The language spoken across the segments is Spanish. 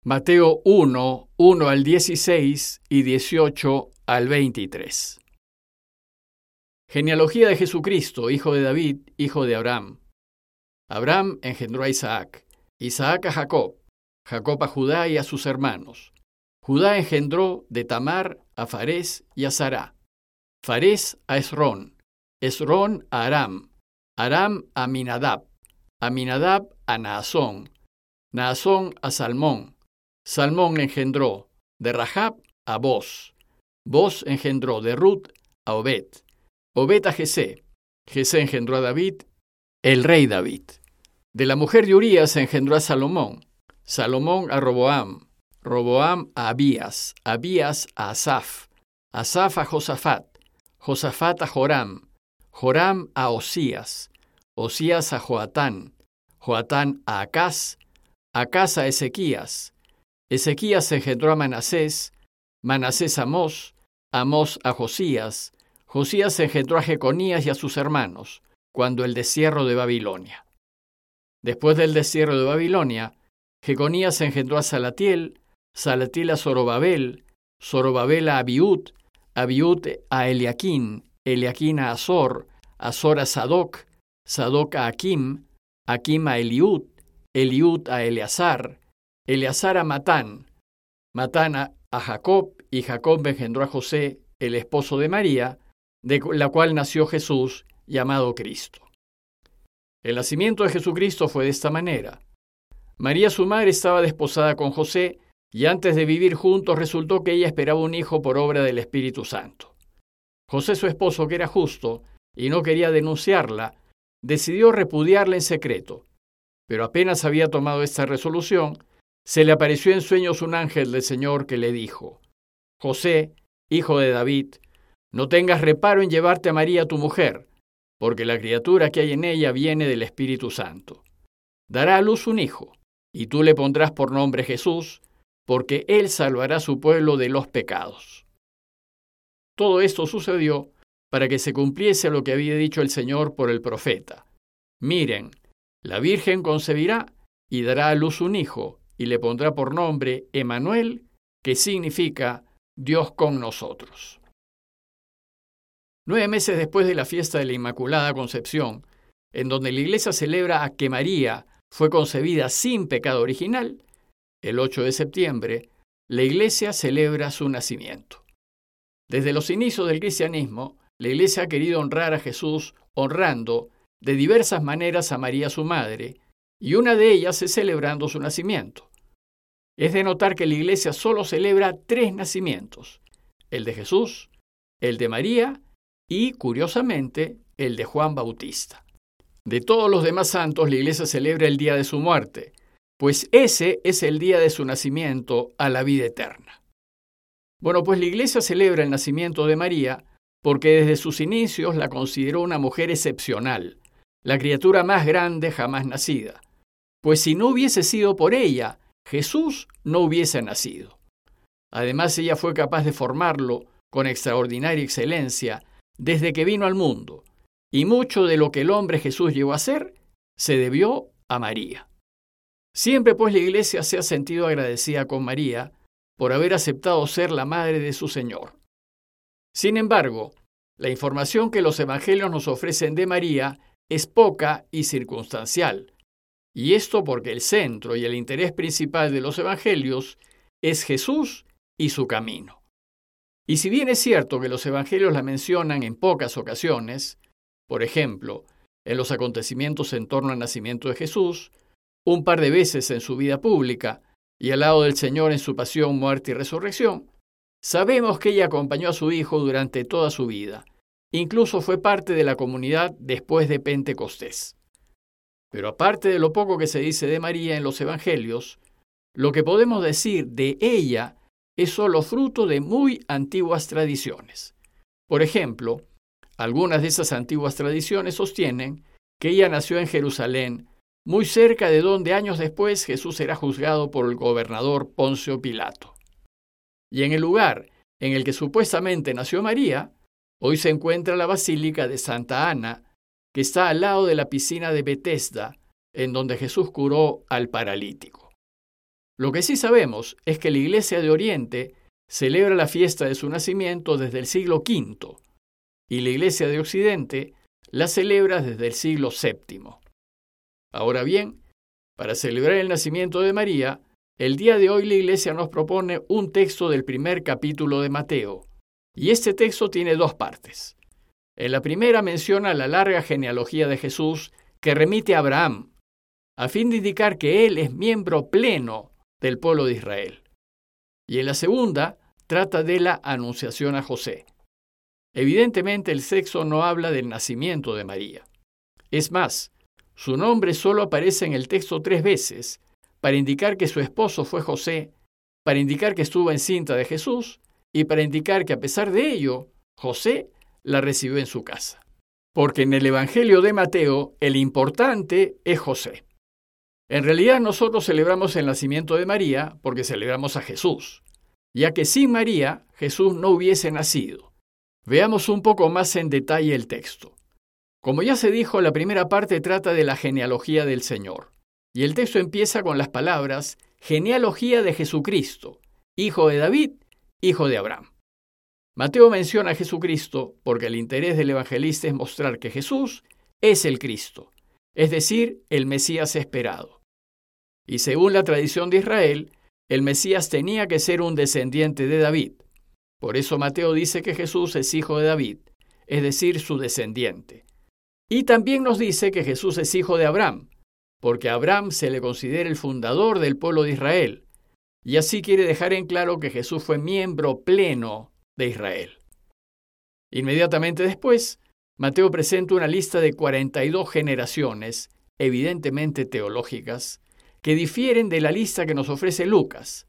Mateo 1, 1 al 16 y 18 al 23. Genealogía de Jesucristo, hijo de David, hijo de Abraham. Abraham engendró a Isaac, Isaac a Jacob, Jacob a Judá y a sus hermanos. Judá engendró de Tamar a Farés y a Sará. Farés a Esrón, Esrón a Aram, Aram a Aminadab, Aminadab a Naasón, Naasón a Salmón. Salmón engendró de Rahab a Boz. Boz engendró de Ruth a Obed. Obed a Jesé. Jesé engendró a David, el rey David. De la mujer de Urías engendró a Salomón. Salomón a Roboam. Roboam a Abías. Abías a Asaf. Asaf a Josafat. Josafat a Joram. Joram a Osías. Osías a Joatán. Joatán a Acaz. Acaz a Ezequías. Ezequías engendró a Manasés, Manasés a Amós, Amós a Josías, Josías engendró a Jeconías y a sus hermanos, cuando el destierro de Babilonia. Después del destierro de Babilonia, Jeconías engendró a Salatiel, Salatiel a Zorobabel, Zorobabel a Abiud, Abiud a Eliaquín, Eliaquín a Azor a Sadoc, Sadoc a Aquim, Aquim a Eliud, Eliud a Eleazar, Eleazar a Matán, Matán a Jacob, y Jacob engendró a José, el esposo de María, de la cual nació Jesús, llamado Cristo. El nacimiento de Jesucristo fue de esta manera. María, su madre, estaba desposada con José, y antes de vivir juntos resultó que ella esperaba un hijo por obra del Espíritu Santo. José, su esposo, que era justo y no quería denunciarla, decidió repudiarla en secreto, pero apenas había tomado esta resolución, se le apareció en sueños un ángel del Señor que le dijo: José, hijo de David, no tengas reparo en llevarte a María tu mujer, porque la criatura que hay en ella viene del Espíritu Santo. Dará a luz un hijo, y tú le pondrás por nombre Jesús, porque él salvará a su pueblo de los pecados. Todo esto sucedió para que se cumpliese lo que había dicho el Señor por el profeta. Miren, la Virgen concebirá y dará a luz un hijo, y le pondrá por nombre Emmanuel, que significa Dios con nosotros. 9 meses después de la fiesta de la Inmaculada Concepción, en donde la Iglesia celebra a que María fue concebida sin pecado original, el 8 de septiembre, la Iglesia celebra su nacimiento. Desde los inicios del cristianismo, la Iglesia ha querido honrar a Jesús honrando de diversas maneras a María su madre, y una de ellas es celebrando su nacimiento. Es de notar que la Iglesia solo celebra 3 nacimientos: el de Jesús, el de María y, curiosamente, el de Juan Bautista. De todos los demás santos, la Iglesia celebra el día de su muerte, pues ese es el día de su nacimiento a la vida eterna. Bueno, pues la Iglesia celebra el nacimiento de María porque desde sus inicios la consideró una mujer excepcional, la criatura más grande jamás nacida, pues si no hubiese sido por ella, Jesús no hubiese nacido. Además, ella fue capaz de formarlo con extraordinaria excelencia desde que vino al mundo, y mucho de lo que el hombre Jesús llegó a ser se debió a María. Siempre, pues, la Iglesia se ha sentido agradecida con María por haber aceptado ser la madre de su Señor. Sin embargo, la información que los evangelios nos ofrecen de María es poca y circunstancial, y esto porque el centro y el interés principal de los evangelios es Jesús y su camino. Y si bien es cierto que los evangelios la mencionan en pocas ocasiones, por ejemplo, en los acontecimientos en torno al nacimiento de Jesús, un par de veces en su vida pública y al lado del Señor en su pasión, muerte y resurrección, sabemos que ella acompañó a su Hijo durante toda su vida. Incluso fue parte de la comunidad después de Pentecostés. Pero aparte de lo poco que se dice de María en los evangelios, lo que podemos decir de ella es solo fruto de muy antiguas tradiciones. Por ejemplo, algunas de esas antiguas tradiciones sostienen que ella nació en Jerusalén, muy cerca de donde años después Jesús será juzgado por el gobernador Poncio Pilato. Y en el lugar en el que supuestamente nació María, hoy se encuentra la Basílica de Santa Ana, que está al lado de la piscina de Betesda, en donde Jesús curó al paralítico. Lo que sí sabemos es que la Iglesia de Oriente celebra la fiesta de su nacimiento desde el siglo V y la Iglesia de Occidente la celebra desde el siglo VII. Ahora bien, para celebrar el nacimiento de María, el día de hoy la Iglesia nos propone un texto del primer capítulo de Mateo, y este texto tiene dos partes. En la primera menciona la larga genealogía de Jesús que remite a Abraham, a fin de indicar que él es miembro pleno del pueblo de Israel. Y en la segunda trata de la anunciación a José. Evidentemente el texto no habla del nacimiento de María. Es más, su nombre solo aparece en el texto 3 veces, para indicar que su esposo fue José, para indicar que estuvo encinta de Jesús y para indicar que a pesar de ello, José la recibió en su casa. Porque en el Evangelio de Mateo, el importante es José. En realidad nosotros celebramos el nacimiento de María porque celebramos a Jesús, ya que sin María Jesús no hubiese nacido. Veamos un poco más en detalle el texto. Como ya se dijo, la primera parte trata de la genealogía del Señor, y el texto empieza con las palabras genealogía de Jesucristo, hijo de David, hijo de Abraham. Mateo menciona a Jesucristo porque el interés del evangelista es mostrar que Jesús es el Cristo, es decir, el Mesías esperado. Y según la tradición de Israel, el Mesías tenía que ser un descendiente de David. Por eso Mateo dice que Jesús es hijo de David, es decir, su descendiente. Y también nos dice que Jesús es hijo de Abraham, porque a Abraham se le considera el fundador del pueblo de Israel, y así quiere dejar en claro que Jesús fue miembro pleno de Israel. Inmediatamente después, Mateo presenta una lista de 42 generaciones, evidentemente teológicas, que difieren de la lista que nos ofrece Lucas.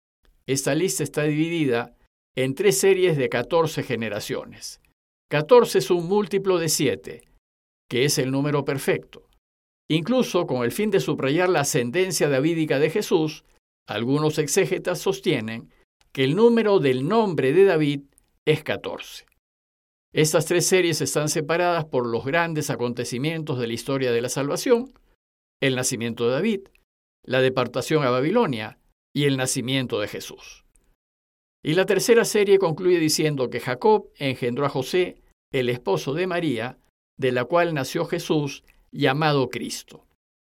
Esta lista está dividida en 3 series de 14 generaciones. 14 es un múltiplo de 7, que es el número perfecto. Incluso con el fin de subrayar la ascendencia davídica de Jesús, algunos exégetas sostienen que el número del nombre de David es 14. Estas 3 series están separadas por los grandes acontecimientos de la historia de la salvación, el nacimiento de David, la deportación a Babilonia y el nacimiento de Jesús. Y la tercera serie concluye diciendo que Jacob engendró a José, el esposo de María, de la cual nació Jesús, llamado Cristo.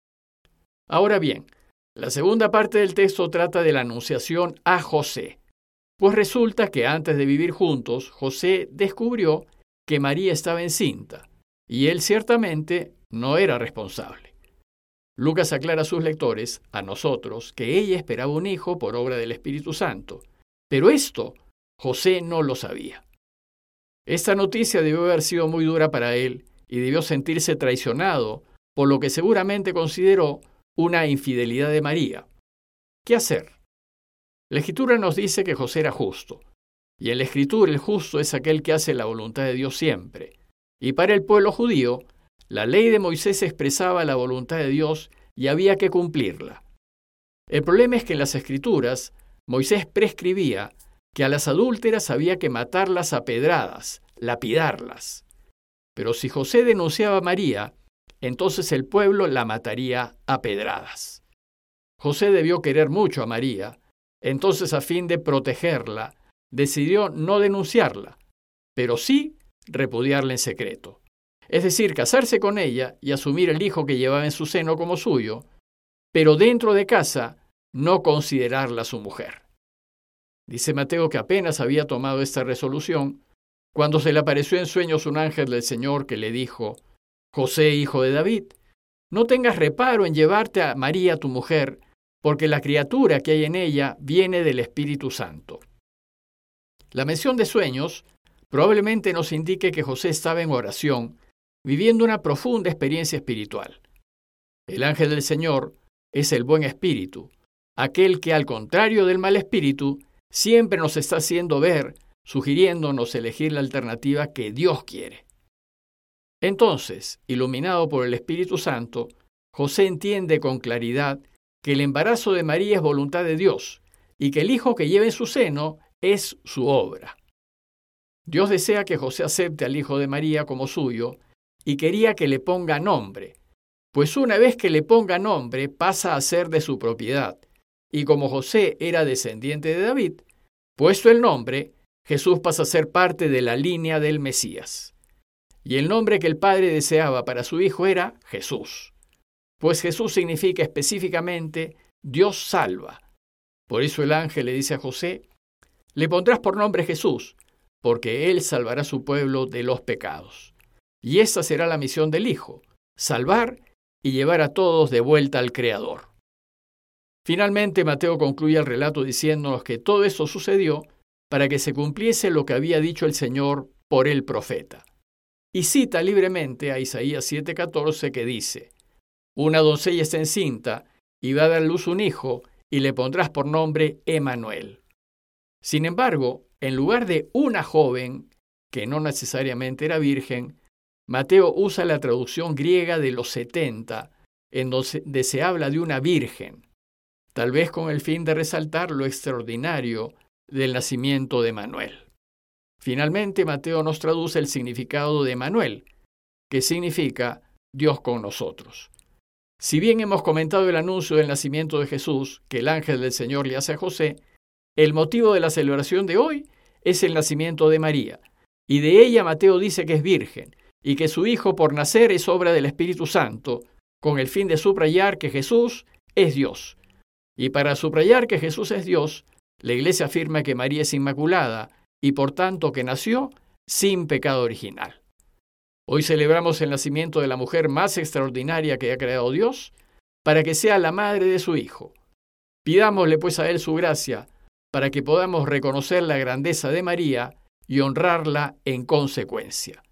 Ahora bien, la segunda parte del texto trata de la anunciación a José, pues resulta que antes de vivir juntos, José descubrió que María estaba encinta, y él ciertamente no era responsable. Lucas aclara a sus lectores, a nosotros, que ella esperaba un hijo por obra del Espíritu Santo, pero esto José no lo sabía. Esta noticia debió haber sido muy dura para él y debió sentirse traicionado por lo que seguramente consideró una infidelidad de María. ¿Qué hacer? La Escritura nos dice que José era justo, y en la Escritura el justo es aquel que hace la voluntad de Dios siempre. Y para el pueblo judío, la ley de Moisés expresaba la voluntad de Dios y había que cumplirla. El problema es que en las Escrituras, Moisés prescribía que a las adúlteras había que matarlas a pedradas, lapidarlas. Pero si José denunciaba a María, entonces el pueblo la mataría a pedradas. José debió querer mucho a María, entonces a fin de protegerla, decidió no denunciarla, pero sí repudiarla en secreto. Es decir, casarse con ella y asumir el hijo que llevaba en su seno como suyo, pero dentro de casa no considerarla su mujer. Dice Mateo que apenas había tomado esta resolución cuando se le apareció en sueños un ángel del Señor que le dijo: José, hijo de David, no tengas reparo en llevarte a María tu mujer, porque la criatura que hay en ella viene del Espíritu Santo. La mención de sueños probablemente nos indique que José estaba en oración, viviendo una profunda experiencia espiritual. El ángel del Señor es el buen espíritu, aquel que, al contrario del mal espíritu, siempre nos está haciendo ver, sugiriéndonos elegir la alternativa que Dios quiere. Entonces, iluminado por el Espíritu Santo, José entiende con claridad que el embarazo de María es voluntad de Dios y que el hijo que lleva en su seno es su obra. Dios desea que José acepte al hijo de María como suyo y quería que le ponga nombre, pues una vez que le ponga nombre pasa a ser de su propiedad y como José era descendiente de David, puesto el nombre, Jesús pasa a ser parte de la línea del Mesías. Y el nombre que el Padre deseaba para su Hijo era Jesús, pues Jesús significa específicamente Dios salva. Por eso el ángel le dice a José, le pondrás por nombre Jesús, porque Él salvará a su pueblo de los pecados. Y esa será la misión del Hijo, salvar y llevar a todos de vuelta al Creador. Finalmente, Mateo concluye el relato diciéndonos que todo eso sucedió para que se cumpliese lo que había dicho el Señor por el profeta. Y cita libremente a Isaías 7:14 que dice, una doncella está encinta y va a dar a luz un hijo y le pondrás por nombre Emanuel. Sin embargo, en lugar de una joven, que no necesariamente era virgen, Mateo usa la traducción griega de los 70, en donde se habla de una virgen, tal vez con el fin de resaltar lo extraordinario del nacimiento de Manuel. Finalmente, Mateo nos traduce el significado de Emanuel, que significa Dios con nosotros. Si bien hemos comentado el anuncio del nacimiento de Jesús que el ángel del Señor le hace a José, el motivo de la celebración de hoy es el nacimiento de María, y de ella Mateo dice que es virgen, y que su hijo por nacer es obra del Espíritu Santo, con el fin de subrayar que Jesús es Dios. Y para subrayar que Jesús es Dios, la Iglesia afirma que María es inmaculada, y por tanto que nació sin pecado original. Hoy celebramos el nacimiento de la mujer más extraordinaria que ha creado Dios, para que sea la madre de su Hijo. Pidámosle pues a Él su gracia, para que podamos reconocer la grandeza de María y honrarla en consecuencia.